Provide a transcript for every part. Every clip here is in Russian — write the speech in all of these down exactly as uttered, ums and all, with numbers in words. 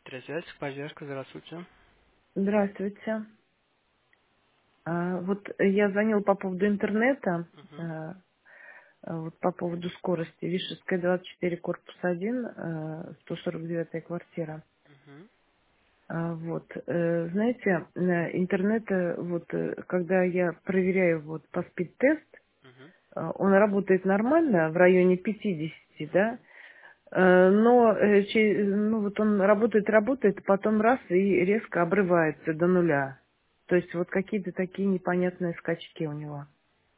Трезвецк, поддержка, здравствуйте. Здравствуйте. А, Вот я звонила по поводу интернета, Мгм, а, а, вот по поводу скорости. Вишерская, двадцать четыре, корпус один, а, сто сорок девятая квартира. мгм, А, Вот, э, знаете, э, интернет, э, вот, э, когда я проверяю вот по спид-тест, мгм. а, он работает нормально, в районе пятидесяти, да, Э, но э, че- ну, вот он работает, работает, потом раз и резко обрывается до нуля. То есть вот какие-то такие непонятные скачки у него.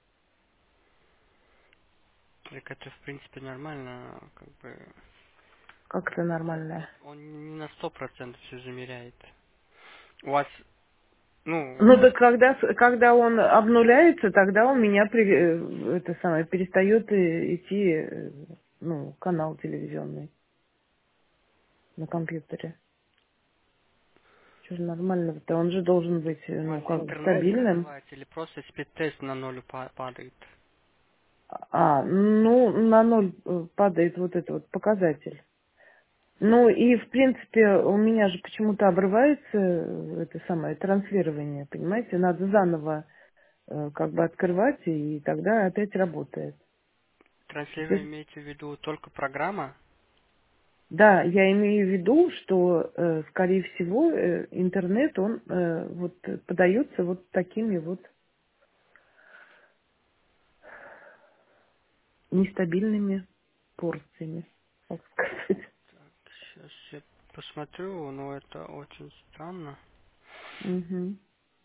Так это, в принципе, нормально, как бы... Как это нормально? Вот он не на сто процентов все замеряет. У вас, ну, Ну так когда, с- когда он обнуляется, тогда у меня при- э, это самое, перестает э, идти э, ну, канал телевизионный на компьютере. Что же нормально-то? Он же должен быть э, у ну вас как бы интернет стабильным. обрывается или просто спид-тест на ноль па- падает? А, ну на ноль э, падает вот этот вот показатель. Ну и в принципе у меня же почему-то обрывается э, это самое транслирование, понимаете? Надо заново э, как бы открывать, и тогда опять работает. Транслирование Теперь, имеете в виду только программа? да, я имею в виду, что, э, скорее всего, э, интернет, он э, вот подается вот такими вот нестабильными порциями, так сказать. Сейчас я посмотрю, но это очень странно. Мгм.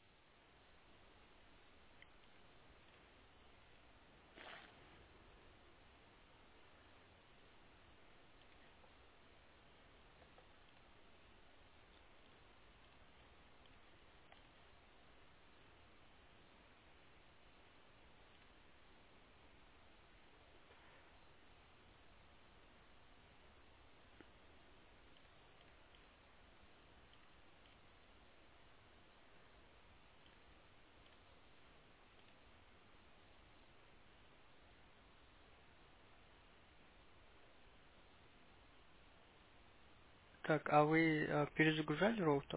Так, а вы э, перезагружали роутер?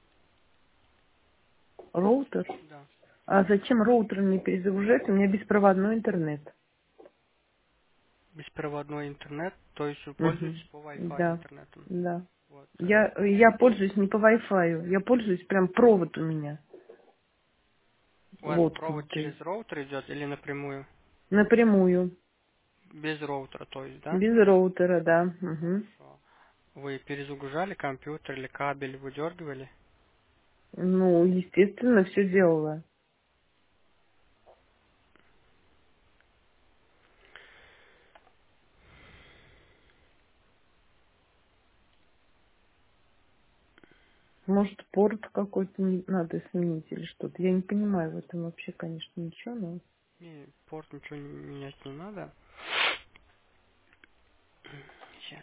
Роутер? Да. А зачем роутер мне перезагружать? У меня беспроводной интернет. Беспроводной интернет, то есть вы Мгм. пользуетесь по Wi-Fi Да, интернетом. да. Вот. э, Я, я пользуюсь не по Wi-Fi, я пользуюсь прям провод у меня У вас провод воткнутый. через роутер идет или напрямую? Напрямую. Без роутера, то есть, да? Без роутера, да. Мгм. Хорошо. Вы перезагружали компьютер или кабель выдергивали? Ну, естественно, все делала. Может, порт какой-то не- надо сменить или что-то. Я не понимаю в этом вообще, конечно, ничего, но... Не, порт ничего не- менять не надо. Сейчас.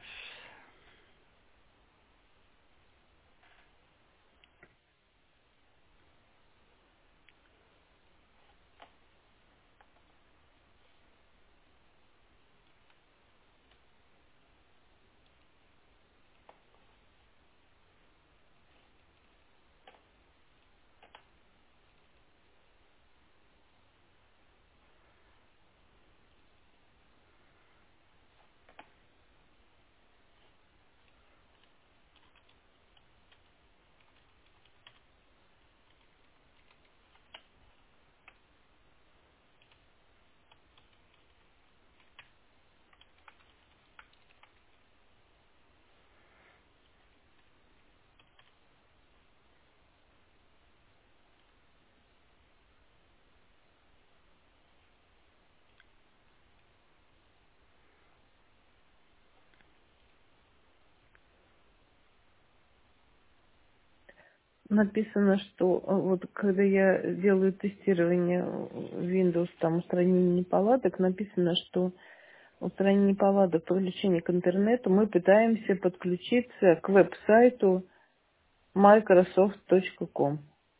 Написано, что э, вот когда я делаю тестирование э, Windows, там устранение неполадок, написано, что устранение неполадок, подключение к интернету, мы пытаемся подключиться к веб-сайту майкрософт точка ком.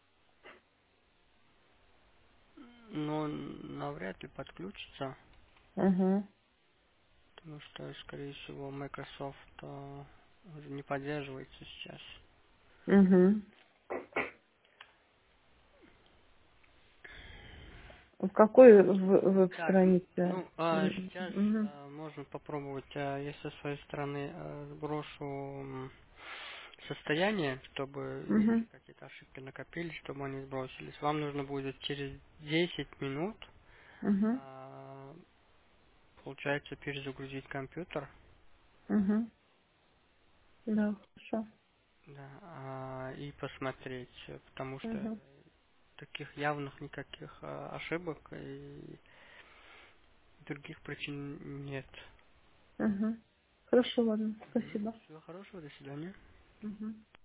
Но навряд ли подключится, Угу. потому что, скорее всего, Microsoft... э, уже не поддерживается сейчас. Угу. В какой в- Так, м, веб-странице? ну, а, сейчас Угу. а, можно попробовать, а, я со своей стороны а, сброшу м, состояние, чтобы, если Угу. какие-то ошибки накопились, чтобы они сбросились. Вам нужно будет через десять минут, Угу. а, получается, перезагрузить компьютер, Угу. Да, хорошо. да, а, и посмотреть, э, потому что Угу. таких явных никаких а, ошибок и других причин нет. Угу. Хорошо, ладно. Спасибо. Всего хорошего, до свидания. Угу.